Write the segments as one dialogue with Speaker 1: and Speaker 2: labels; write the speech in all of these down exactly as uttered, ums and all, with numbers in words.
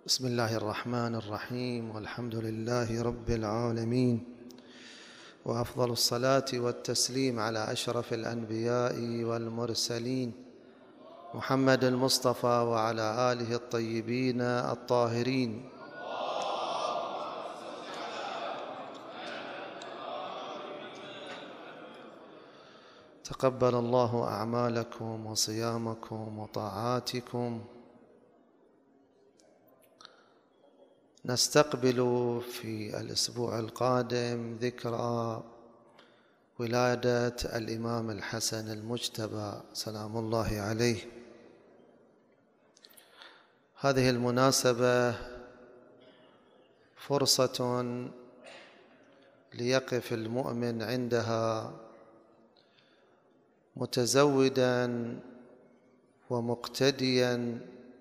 Speaker 1: بسم الله الرحمن الرحيم، والحمد لله رب العالمين، وأفضل الصلاة والتسليم على أشرف الأنبياء والمرسلين محمد المصطفى وعلى آله الطيبين الطاهرين. تقبل الله أعمالكم وصيامكم وطاعاتكم. نستقبل في الأسبوع القادم ذكرى ولادة الإمام الحسن المجتبى سلام الله عليه. هذه المناسبة فرصة ليقف المؤمن عندها متزودا ومقتديا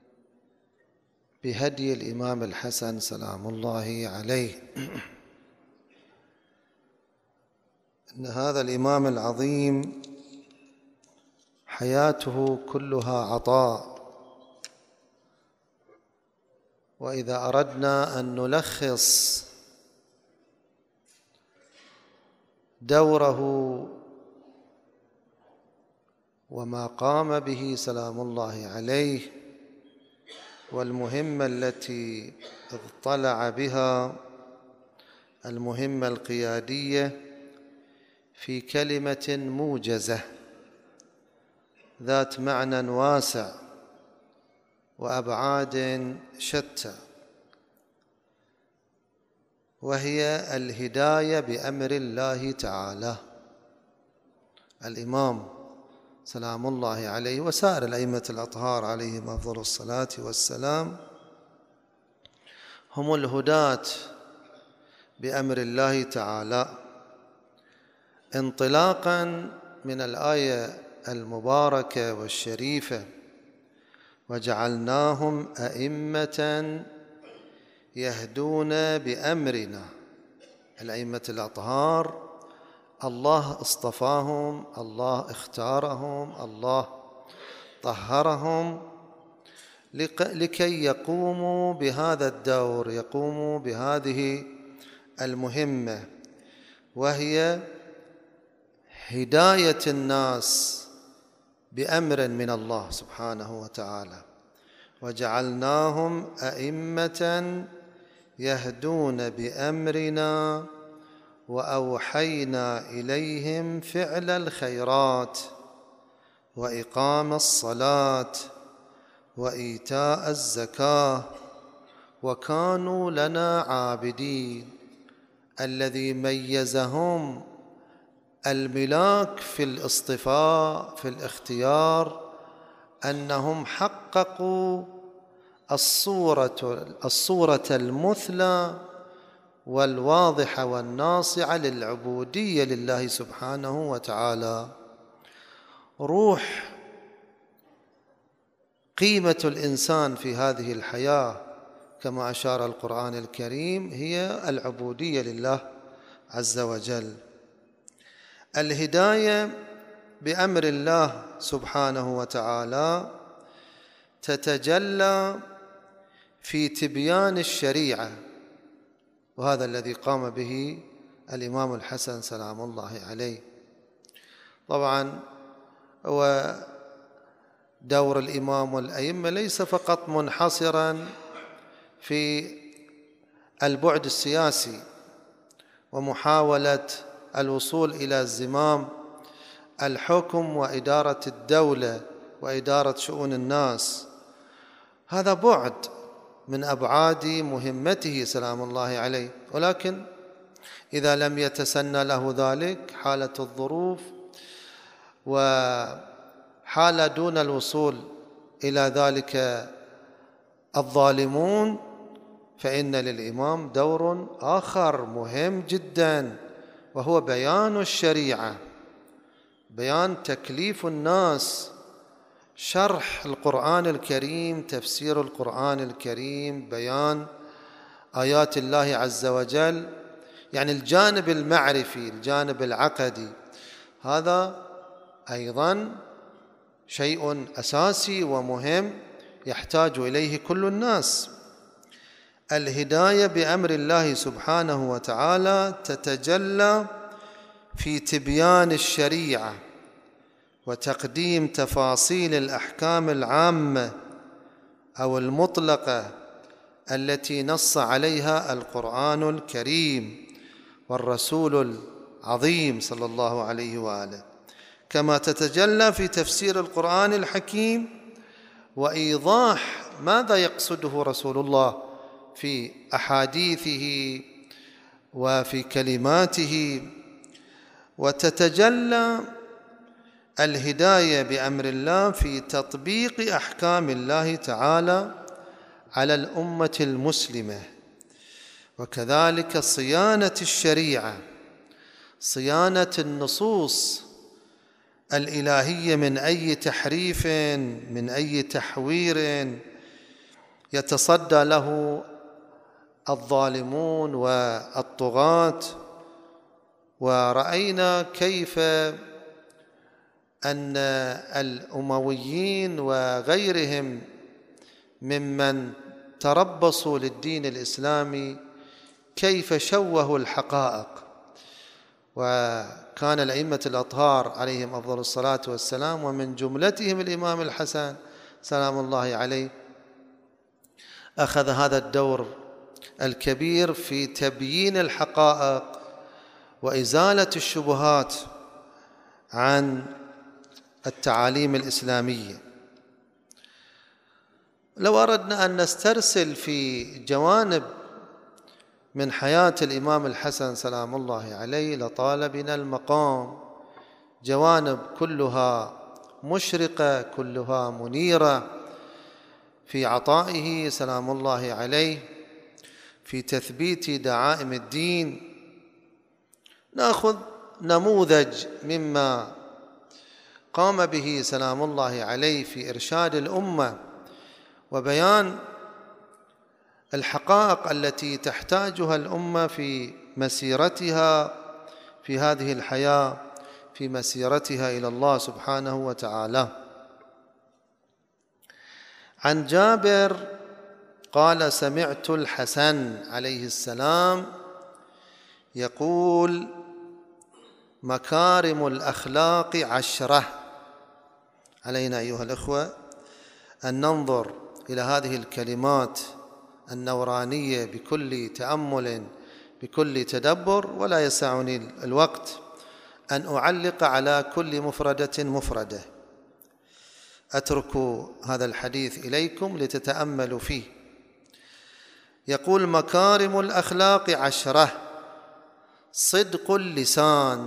Speaker 1: بهدي الإمام الحسن سلام الله عليه. إن هذا الإمام العظيم حياته كلها عطاء، وإذا أردنا أن نلخص دوره وما قام به سلام الله عليه والمهمة التي اطلع بها، المهمة القيادية، في كلمة موجزة ذات معنى واسع وأبعاد شتى، وهي الهداية بأمر الله تعالى. الإمام سلام الله عليه وسائر الأئمة الأطهار عليهم أفضل الصلاة والسلام هم الهداة بأمر الله تعالى، انطلاقا من الآية المباركة والشريفة: وجعلناهم أئمة يهدون بأمرنا. الأئمة الأطهار الله اصطفاهم، الله اختارهم، الله طهرهم لكي يقوموا بهذا الدور، يقوموا بهذه المهمة، وهي هداية الناس بأمر من الله سبحانه وتعالى. وجعلناهم أئمة يهدون بأمرنا وأوحينا إليهم فعل الخيرات وإقام الصلاة وإيتاء الزكاة وكانوا لنا عابدين. الذي ميزهم الملاك في الاصطفاء في الاختيار أنهم حققوا الصورة الصورة المثلى والواضحة والناصعة للعبودية لله سبحانه وتعالى. روح قيمة الإنسان في هذه الحياة كما أشار القرآن الكريم هي العبودية لله عز وجل. الهداية بأمر الله سبحانه وتعالى تتجلى في تبيان الشريعة، وهذا الذي قام به الإمام الحسن سلام الله عليه. طبعا هو دور الإمام والأئمة ليس فقط منحصرا في البعد السياسي ومحاولة الوصول إلى زمام الحكم وإدارة الدولة وإدارة شؤون الناس، هذا بعد من أبعاد مهمته سلام الله عليه. ولكن إذا لم يتسنى له ذلك، حالة الظروف وحالة دون الوصول إلى ذلك الظالمون، فإن للإمام دور آخر مهم جدا، وهو بيان الشريعة، بيان تكليف الناس، شرح القرآن الكريم، تفسير القرآن الكريم، بيان آيات الله عز وجل. يعني الجانب المعرفي، الجانب العقدي، هذا أيضا شيء أساسي ومهم يحتاج إليه كل الناس. الهداية بأمر الله سبحانه وتعالى تتجلى في تبيان الشريعة وتقديم تفاصيل الأحكام العامة أو المطلقة التي نص عليها القرآن الكريم والرسول العظيم صلى الله عليه وآله، كما تتجلى في تفسير القرآن الحكيم وإيضاح ماذا يقصده رسول الله في أحاديثه وفي كلماته. وتتجلى الهداية بأمر الله في تطبيق أحكام الله تعالى على الأمة المسلمة، وكذلك صيانة الشريعة، صيانة النصوص الإلهية من أي تحريف، من أي تحوير يتصدى له الظالمون والطغاة. ورأينا كيف أن الأمويين وغيرهم ممن تربصوا للدين الإسلامي كيف شوهوا الحقائق، وكان الأئمة الأطهار عليهم أفضل الصلاة والسلام ومن جملتهم الإمام الحسن سلام الله عليه أخذ هذا الدور الكبير في تبيين الحقائق وإزالة الشبهات عن التعاليم الإسلامية. لو أردنا أن نسترسل في جوانب من حياة الإمام الحسن سلام الله عليه لطال بنا المقام، جوانب كلها مشرقة كلها منيرة في عطائه سلام الله عليه في تثبيت دعائم الدين. نأخذ نموذج مما قام به سلام الله عليه في إرشاد الأمة وبيان الحقائق التي تحتاجها الأمة في مسيرتها في هذه الحياة، في مسيرتها إلى الله سبحانه وتعالى. عن جابر قال: سمعت الحسن عليه السلام يقول: مكارم الأخلاق عشرة. علينا أيها الأخوة أن ننظر إلى هذه الكلمات النورانية بكل تأمل بكل تدبر، ولا يسعني الوقت أن أعلق على كل مفردة مفردة، أترك هذا الحديث إليكم لتتأملوا فيه. يقول: مكارم الأخلاق عشرة: صدق اللسان،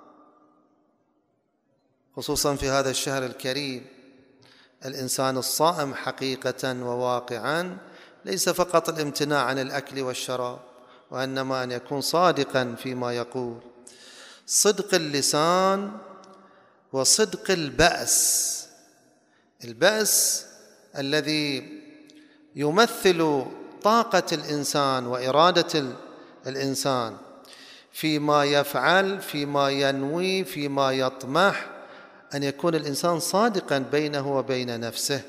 Speaker 1: خصوصا في هذا الشهر الكريم. الإنسان الصائم حقيقة وواقعا ليس فقط الامتناع عن الأكل والشراب، وإنما أن يكون صادقا فيما يقول. صدق اللسان وصدق البأس، البأس الذي يمثل طاقة الإنسان وإرادة الإنسان فيما يفعل، فيما ينوي، فيما يطمح، أن يكون الإنسان صادقا بينه وبين نفسه.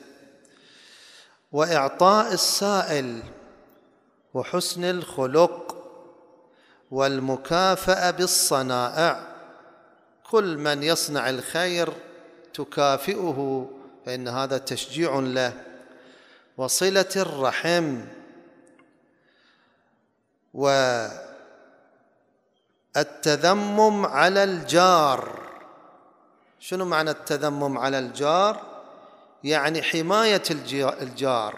Speaker 1: وإعطاء السائل وحسن الخلق والمكافأة بالصنائع، كل من يصنع الخير تكافئه فإن هذا تشجيع له. وصلة الرحم والتذمم على الجار. شنو معنى التذمم على الجار؟ يعني حماية الجار،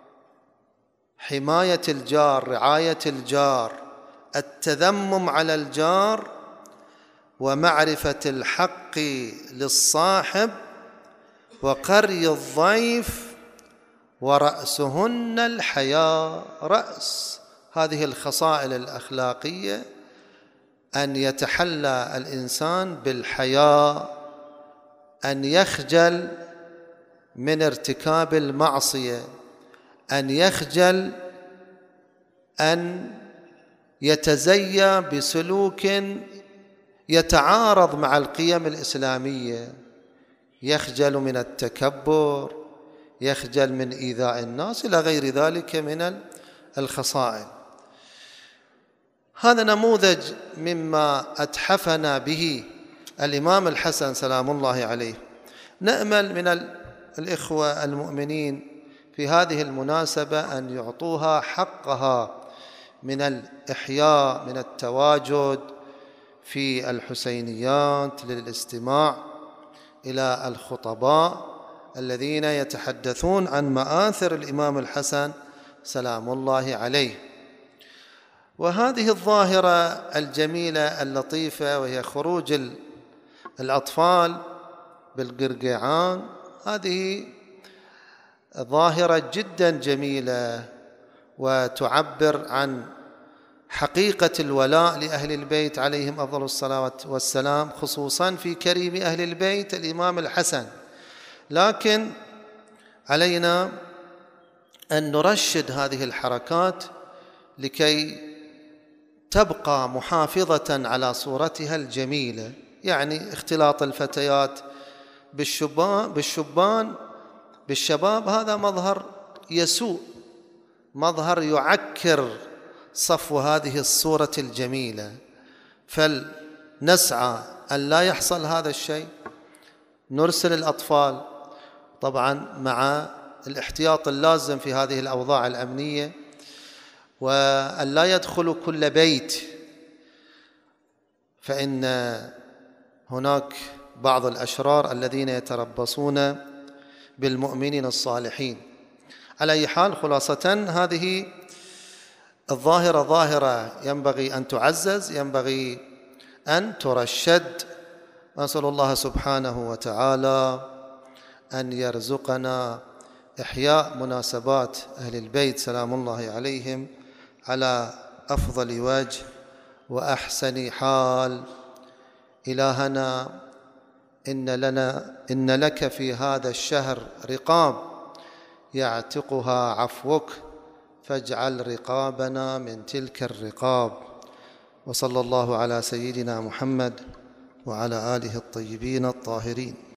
Speaker 1: حماية الجار، رعاية الجار، التذمم على الجار، ومعرفة الحق للصاحب، وقري الضيف، ورأسهن الحياء. رأس هذه الخصائل الأخلاقية أن يتحلى الإنسان بالحياء، أن يخجل من ارتكاب المعصية، أن يخجل أن يتزيى بسلوك يتعارض مع القيم الإسلامية، يخجل من التكبر، يخجل من إيذاء الناس إلى غير ذلك من الخصائل. هذا نموذج مما أتحفنا به الإمام الحسن سلام الله عليه. نأمل من الإخوة المؤمنين في هذه المناسبة أن يعطوها حقها من الإحياء، من التواجد في الحسينيات للاستماع إلى الخطباء الذين يتحدثون عن مآثر الإمام الحسن سلام الله عليه. وهذه الظاهرة الجميلة اللطيفة وهي خروج الأطفال بالقرقيعان، هذه ظاهرة جدا جميلة وتعبر عن حقيقة الولاء لأهل البيت عليهم أفضل الصلاة والسلام، خصوصا في كريم أهل البيت الإمام الحسن. لكن علينا أن نرشد هذه الحركات لكي تبقى محافظة على صورتها الجميلة. يعني اختلاط الفتيات بالشبان بالشبان بالشباب هذا مظهر يسوء، مظهر يعكر صفو هذه الصورة الجميلة، فلنسعى أن لا يحصل هذا الشيء. نرسل الأطفال طبعا مع الاحتياط اللازم في هذه الأوضاع الأمنية، وأن لا يدخلوا كل بيت، فإن هناك بعض الأشرار الذين يتربصون بالمؤمنين الصالحين. على أي حال، خلاصة هذه الظاهرة ظاهرة ينبغي أن تعزز، ينبغي أن ترشد. أسأل الله سبحانه وتعالى أن يرزقنا إحياء مناسبات أهل البيت سلام الله عليهم على أفضل وجه وأحسن حال. إلهنا إن لنا إن لك في هذا الشهر رقاب يعتقها عفوك، فاجعل رقابنا من تلك الرقاب. وصلى الله على سيدنا محمد وعلى آله الطيبين الطاهرين.